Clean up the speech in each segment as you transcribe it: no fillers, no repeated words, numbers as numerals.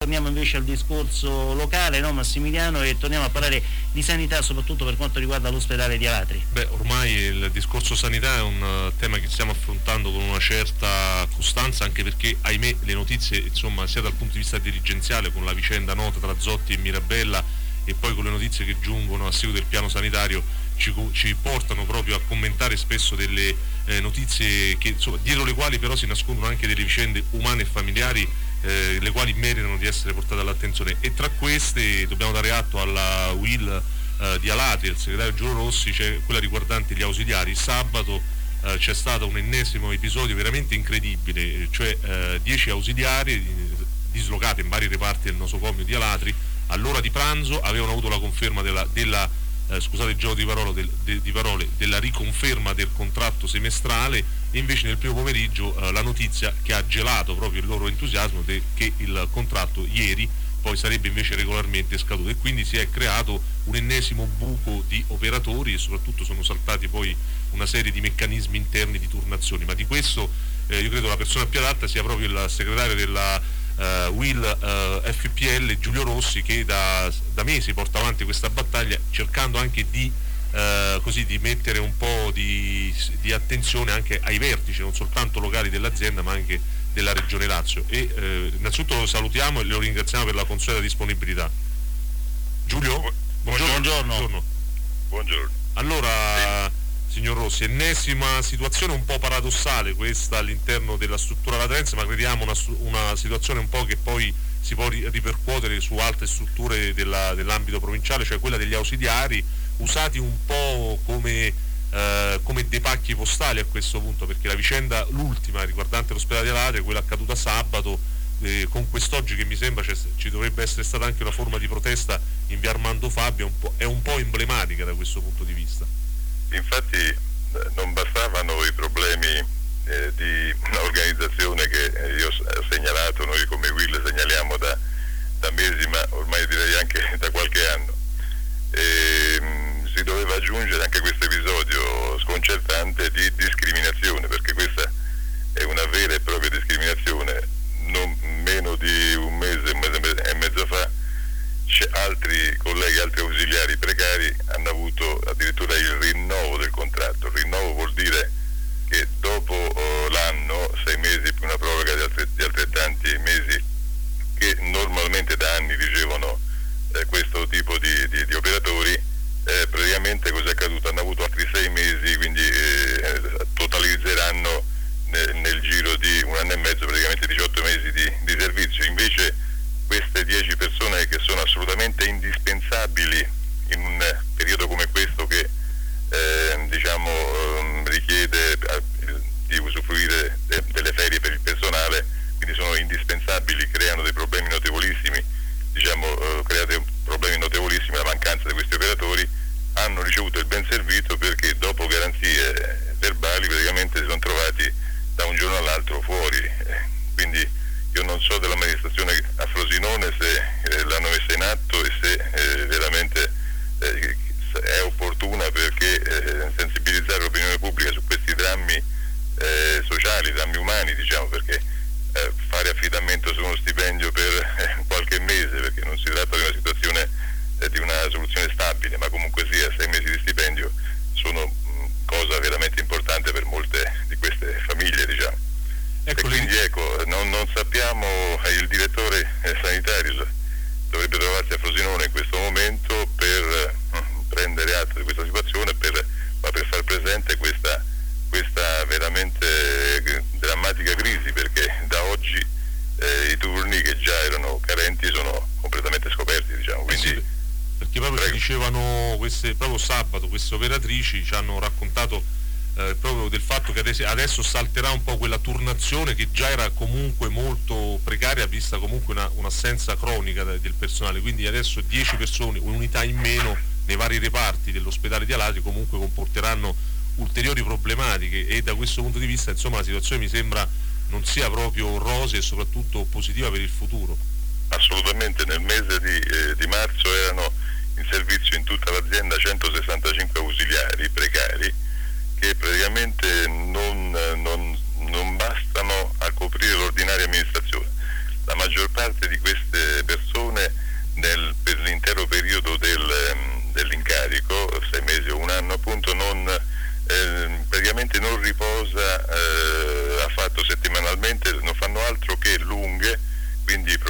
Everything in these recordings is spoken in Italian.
torniamo invece al discorso locale, no Massimiliano, e torniamo a parlare di sanità, soprattutto per quanto riguarda l'ospedale di Alatri. Beh, ormai il discorso sanità è un tema che stiamo affrontando con una certa costanza, anche perché, ahimè, le notizie, insomma, sia dal punto di vista dirigenziale, con la vicenda nota tra Zotti e Mirabella, e poi con le notizie che giungono a seguito del piano sanitario, ci portano proprio a commentare spesso delle notizie che, insomma, dietro le quali però si nascondono anche delle vicende umane e familiari, le quali meritano di essere portate all'attenzione, e tra queste dobbiamo dare atto alla UIL di Alatri, il segretario Giulio Rossi, c'è quella riguardante gli ausiliari. Sabato c'è stato un ennesimo episodio veramente incredibile, cioè 10 ausiliari dislocati in vari reparti del nosocomio di Alatri all'ora di pranzo avevano avuto la conferma scusate il gioco di parole, della riconferma del contratto semestrale, e invece nel primo pomeriggio la notizia che ha gelato proprio il loro entusiasmo che il contratto ieri poi sarebbe invece regolarmente scaduto, e quindi si è creato un ennesimo buco di operatori, e soprattutto sono saltati poi una serie di meccanismi interni di turnazioni. Ma di questo io credo la persona più adatta sia proprio il segretario della UIL FPL Giulio Rossi, che da mesi porta avanti questa battaglia, cercando anche di mettere un po' di attenzione anche ai vertici, non soltanto locali dell'azienda, ma anche della Regione Lazio. E innanzitutto lo salutiamo e lo ringraziamo per la consueta disponibilità. Giulio? Buongiorno. Buongiorno. Allora, signor Rossi, ennesima situazione un po' paradossale questa all'interno della struttura latrense, ma crediamo una situazione un po' che poi si può ripercuotere su altre strutture dell'ambito provinciale, cioè quella degli ausiliari, usati un po' come dei pacchi postali a questo punto, perché la vicenda, l'ultima riguardante l'ospedale di Alatri, quella accaduta sabato, con quest'oggi che mi sembra ci dovrebbe essere stata anche una forma di protesta in via Armando Fabio, è un po' emblematica da questo punto di vista. Infatti non bastavano i problemi di un'organizzazione che io ho segnalato, noi come UIL segnaliamo da mesi, ma ormai direi anche da qualche anno. Si doveva aggiungere anche questo episodio sconcertante di discriminazione, perché questa è una vera e propria discriminazione. Non meno di un mese e mezzo fa altri colleghi, altri ausiliari precari hanno avuto addirittura il rinnovo del contratto. Il rinnovo vuol dire che dopo l'anno, 6 mesi più una proroga di altrettanti mesi, che normalmente da anni ricevono questo tipo di operatori, praticamente cosa è accaduto? Hanno avuto altri 6 mesi, quindi totalizzeranno nel giro di un anno e mezzo praticamente 18 mesi di servizio. Invece queste 10 persone, che sono assolutamente indispensabili in un periodo come questo, che richiede di usufruire delle ferie per il personale, quindi sono indispensabili, creano dei problemi notevolissimi, crea dei problemi notevolissimi la mancanza di questi operatori. Hanno ricevuto il ben servito perché dopo garanzie verbali praticamente si sono trovati da un giorno all'altro fuori. Quindi io non so dell'amministrazione a Frosinone se l'hanno messa in atto e se veramente è opportuna, perché sensibilizzare l'opinione pubblica su questi drammi sociali, drammi umani, perché fare affidamento su uno stipendio per qualche mese, perché non si tratta di una situazione di una soluzione stabile, ma comunque sia 6 mesi di stipendio sono cosa veramente importante per molte di queste famiglie, E quindi non sappiamo, il direttore sanitario dovrebbe trovarsi a Frosinone in questo momento per prendere atto di questa situazione, ma per far presente questa veramente drammatica crisi, perché da oggi i turni, che già erano carenti, sono completamente scoperti, quindi sì, perché proprio ci dicevano proprio sabato queste operatrici ci hanno raccontato proprio del fatto che adesso salterà un po' quella turnazione che già era comunque molto precaria, vista comunque un'assenza cronica del personale, quindi adesso 10 persone, un'unità in meno nei vari reparti dell'ospedale di Alatri comunque comporteranno ulteriori problematiche, e da questo punto di vista insomma la situazione mi sembra non sia proprio rosea e soprattutto positiva per il futuro. Assolutamente. Nel mese di marzo erano in servizio in tutta l'azienda 165 ausiliari precari, che praticamente non bastano a coprire l'ordinaria amministrazione. La maggior parte di queste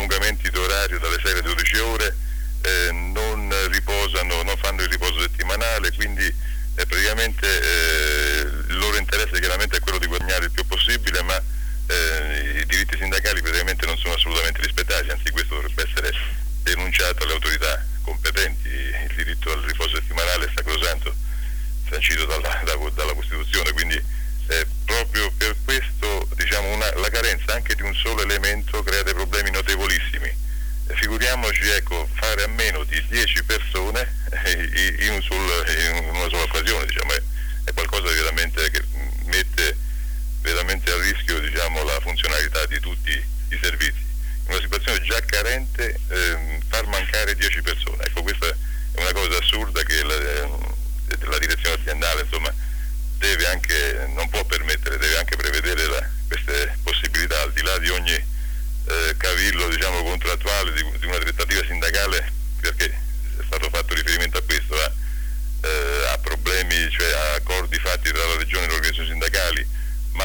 prolungamenti d'orario dalle 6 alle 12 ore, non riposano, non fanno il riposo settimanale, quindi praticamente il loro interesse chiaramente è quello di guadagnare il più possibile, ma i diritti sindacali praticamente non sono assolutamente rispettati, anzi questo dovrebbe essere denunciato alle autorità competenti. Il diritto al riposo settimanale è sacrosanto, sancito dalla Costituzione, quindi proprio per questo diciamo la carenza anche di un solo elemento crea dei problemi notevolissimi. Figuriamoci, ecco, fare a meno di 10 persone in una sola occasione, diciamo, è qualcosa veramente che mette veramente a rischio, diciamo, la funzionalità di tutti i servizi. In una situazione già carente far mancare 10 persone, ecco, questa è una cosa assurda che la direzione aziendale, insomma, deve anche, non può permettere, deve anche prevedere queste possibilità, al di là di ogni cavillo, diciamo, contrattuale, di una trattativa sindacale, perché è stato fatto riferimento a questo, a problemi, cioè a accordi fatti tra la regione e le organizzazioni sindacali, ma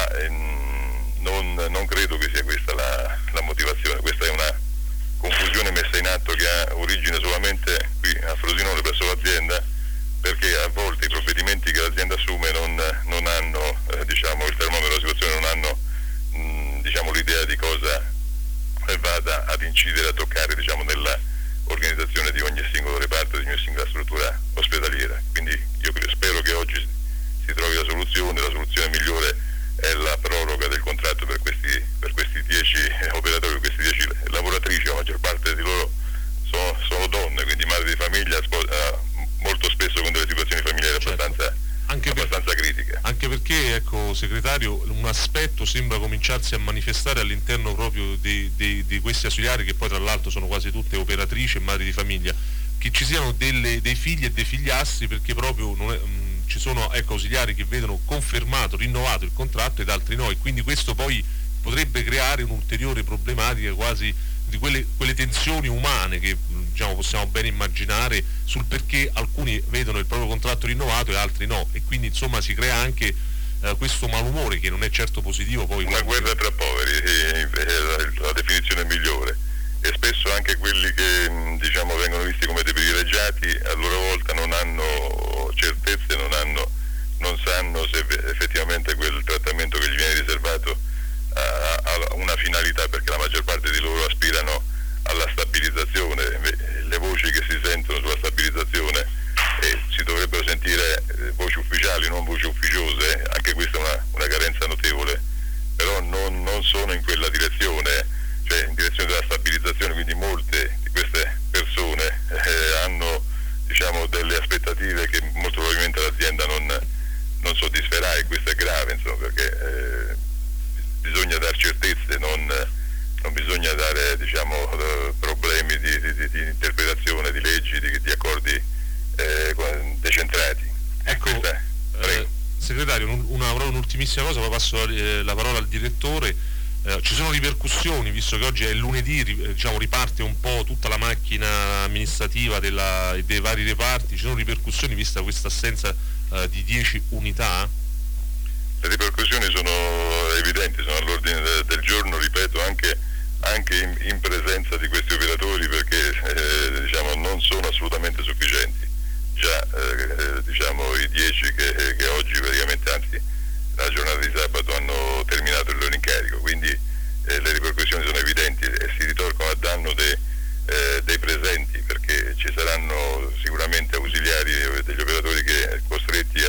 non credo che sia questa la motivazione. Questa è una confusione messa in atto che ha origine solamente qui a Frosinone presso l'azienda, perché a volte i provvedimenti che l'azienda assume non hanno diciamo, il termometro della situazione, non hanno diciamo, l'idea di cosa vada ad incidere, a toccare, diciamo, nella organizzazione di ogni singolo reparto, di ogni singola struttura ospedaliera. Quindi io spero che oggi si trovi la soluzione migliore è la proroga del contratto per questi 10 operatori, questi 10 lavoratrici. La maggior parte di loro sono donne, quindi madri di famiglia, molto spesso con delle situazioni familiari abbastanza critiche. Anche perché, ecco, segretario, un aspetto sembra cominciarsi a manifestare all'interno proprio di questi ausiliari, che poi tra l'altro sono quasi tutte operatrici e madri di famiglia, che ci siano dei figli e dei figliastri, perché proprio ci sono, ecco, ausiliari che vedono confermato, rinnovato il contratto ed altri no, e quindi questo poi potrebbe creare un'ulteriore problematica quasi di quelle tensioni umane che, diciamo, possiamo ben immaginare sul perché alcuni vedono il proprio contratto rinnovato e altri no, e quindi insomma si crea anche questo malumore che non è certo positivo. Poi una guerra tra poveri è la definizione migliore, e spesso anche quelli che diciamo vengono visti come dei privilegiati a loro volta non hanno certezze, non sanno se effettivamente quel trattamento che gli viene riservato ha una finalità, perché la maggior parte di loro aspirano alla stabilizzazione. Le voci che si sentono sulla stabilizzazione si dovrebbero sentire voci ufficiali, non voci ufficiose, anche questa è una carenza notevole, però non sono in quella direzione, cioè in direzione della stabilizzazione. Quindi molte di queste persone hanno, diciamo, delle aspettative che molto probabilmente l'azienda non soddisferà, e questo è grave, insomma, perché bisogna dar certezze, non bisogna dare, diciamo, problemi di interpretazione di leggi, di accordi decentrati. Ecco, segretario, un'ultimissima cosa, poi passo la parola al direttore. Ci sono ripercussioni, visto che oggi è lunedì, diciamo, riparte un po' tutta la macchina amministrativa dei vari reparti, ci sono ripercussioni vista questa assenza di 10 unità? Le ripercussioni sono evidenti, sono all'ordine del giorno, ripeto, anche in presenza di questi operatori, perché diciamo, non sono assolutamente sufficienti. Già diciamo, i 10 che oggi praticamente, anzi la giornata di sabato, hanno terminato il loro incarico, quindi le ripercussioni sono evidenti e si ritorcono a danno dei presenti, perché ci saranno sicuramente ausiliari degli operatori che costretti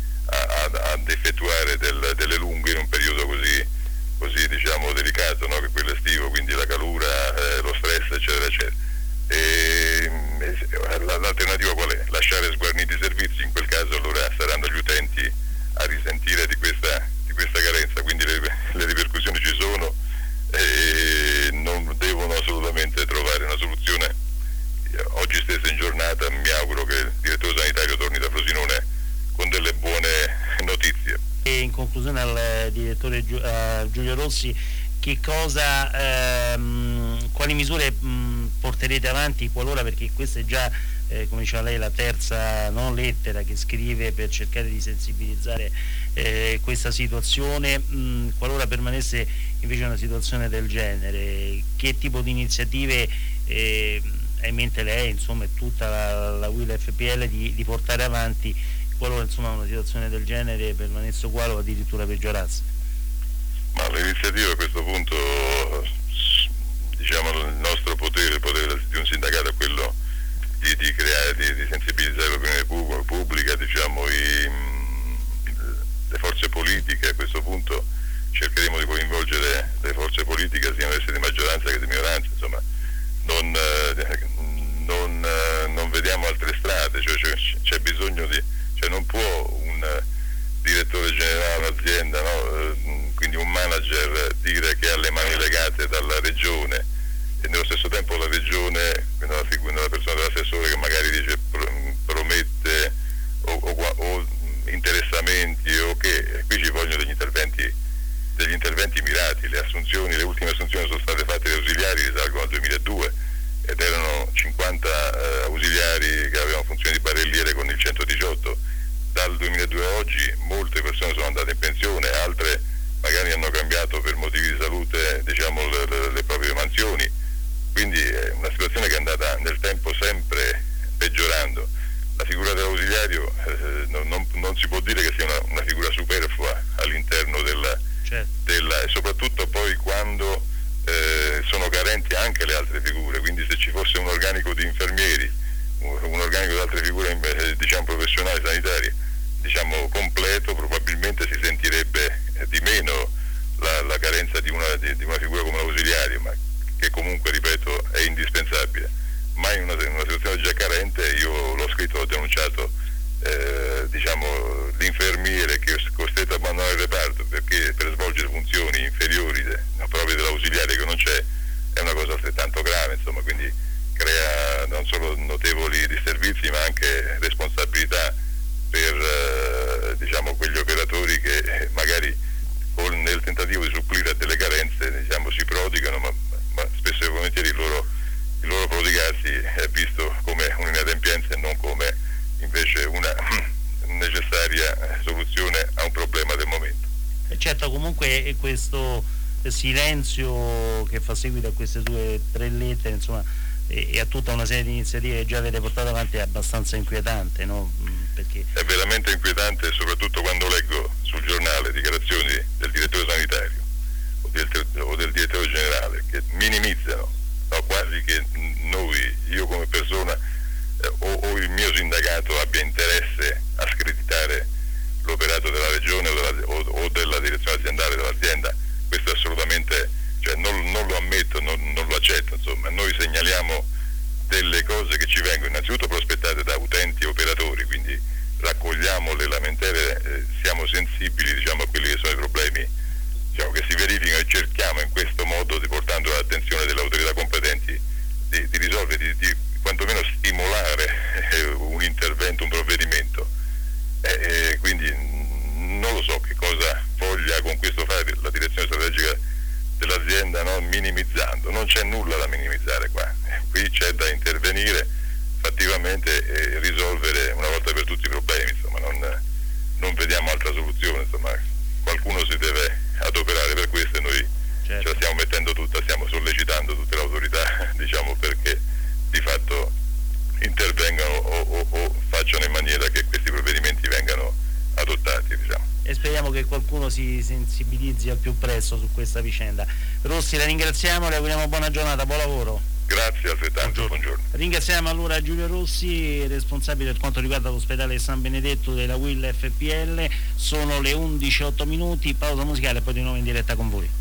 ad effettuare delle lunghe in un periodo così diciamo delicato, no? Che è quello estivo, quindi la calura, lo stress, eccetera eccetera. L'alternativa qual è? Lasciare sguarniti i servizi. In quel caso allora saranno gli utenti a risentire di questa carenza, quindi le ripercussioni ci sono e non devono assolutamente trovare una soluzione. Oggi stesso in giornata mi auguro che il direttore sanitario torni da Frosinone con delle buone notizie. E in conclusione al direttore Giulio Rossi, che cosa, quali misure porterete avanti qualora, perché questo è già come diceva lei, la terza lettera che scrive per cercare di sensibilizzare questa situazione. Qualora permanesse invece una situazione del genere, che tipo di iniziative ha in mente lei, insomma, e tutta la UIL FPL di portare avanti qualora, insomma, una situazione del genere permanesse uguale o addirittura peggiorasse? Ma l'iniziativa a questo punto, diciamo, il nostro potere, il potere di un sindacato è quello di creare, di sensibilizzare l'opinione pubblica, diciamo, le forze politiche. A questo punto cercheremo di coinvolgere le forze politiche, siano esse di maggioranza che di minoranza, insomma, non vediamo altre strade, cioè c'è bisogno cioè non può un direttore generale, un'azienda, no? Quindi un manager, dire che ha le mani legate dalla regione e nello stesso tempo la regione, nella persona dell'assessore che magari dice promette o interessamenti o che, qui ci vogliono degli interventi mirati. Le ultime assunzioni sono state fatte di ausiliari, risalgono al 2002 ed erano 50 ausiliari che avevano funzione di barelliere con il 118. Dal 2002 a oggi molte persone sono andate in pensione, altre magari hanno cambiato per motivi di salute, diciamo, le proprie mansioni, quindi è una situazione che è andata nel tempo sempre peggiorando. La figura dell'ausiliario non si può dire che sia una figura superflua all'interno della e soprattutto poi quando sono carenti anche le altre figure, quindi se ci fosse un organico di infermieri, un organico di altre figure, diciamo, professionali sanitarie, diciamo, completo, probabilmente si sentirebbe di meno la carenza di una figura come l'ausiliario, ma che comunque, ripeto, è indispensabile. Ma in una situazione già carente, io l'ho scritto, l'ho denunciato, diciamo, l'infermiere che è costretto a abbandonare il reparto perché per svolgere funzioni inferiori proprio dell'ausiliare che non c'è, è una cosa altrettanto grave, insomma, quindi crea non solo notevoli disservizi ma anche responsabilità per diciamo, quegli operatori che magari nel tentativo di supplire a delle carenze, diciamo, si prodigano, ma spesso e volentieri il loro prodigarsi è visto come un'inadempienza e non come invece una necessaria soluzione a un problema del momento. Certo, comunque questo silenzio che fa seguito a queste 2 o 3 lettere, insomma, e a tutta una serie di iniziative che già avete portato avanti, è abbastanza inquietante, no? Perché è veramente inquietante, soprattutto quando leggo sul giornale dichiarazioni del direttore sanitario o del direttore generale che minimizzano, no, quasi che io come persona o il mio sindacato abbia interesse a screditare l'operato della regione o della direzione aziendale dell'azienda. Questo assolutamente, cioè, non lo ammetto, non lo accetto, insomma. Noi segnaliamo delle cose che ci vengono innanzitutto prospettate da utenti e operatori, quindi raccogliamo le lamentele, siamo sensibili, diciamo, a quelli che sono i problemi, diciamo, che si verificano e cerchiamo in questo modo, portando all'attenzione delle autorità competenti, di risolvere, di quantomeno stimolare un intervento, un provvedimento. Quindi non lo so che cosa voglia con questo fare la direzione strategica dell'azienda, no? Minimizzando. Non c'è nulla da minimizzare qua, qui c'è da intervenire fattivamente e risolvere una volta per tutti i problemi, insomma, non vediamo altra soluzione, insomma, qualcuno si deve adoperare per questo e noi ce la stiamo mettendo tutta, stiamo sollecitando tutte le autorità, diciamo, perché di fatto intervengano o facciano in maniera che questi provvedimenti vengano adottati, diciamo. E speriamo che qualcuno si sensibilizzi al più presto su questa vicenda. Rossi, la ringraziamo, le auguriamo buona giornata, buon lavoro. Grazie, altrettanto, buongiorno. Ringraziamo allora Giulio Rossi, responsabile per quanto riguarda l'ospedale San Benedetto della UIL FPL. Sono le 11:08, pausa musicale e poi di nuovo in diretta con voi.